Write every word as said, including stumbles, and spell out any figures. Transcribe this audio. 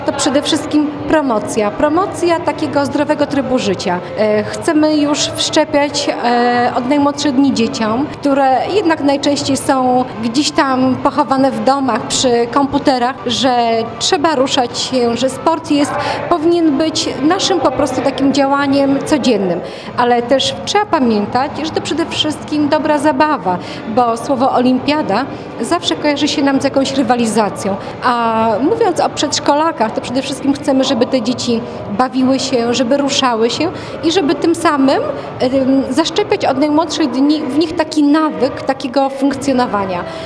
To przede wszystkim promocja, promocja takiego zdrowego trybu życia. E, Chcemy już wszczepiać e, od najmłodszych dni dzieciom, które jednak najczęściej są gdzieś tam pochowane w domach przy komputerach, że trzeba ruszać się, że sport jest, powinien być naszym po prostu takim działaniem codziennym. Ale też trzeba pamiętać, że to przede wszystkim dobra zabawa, bo słowo olimpiada zawsze kojarzy się nam z jakąś rywalizacją. A mówiąc o przedszkolakach, to przede wszystkim chcemy, żeby te dzieci bawiły się, żeby ruszały się i żeby tym samym em, zaszczepiać od najmłodszych dni w nich taki nawyk takiego funkcjonowania.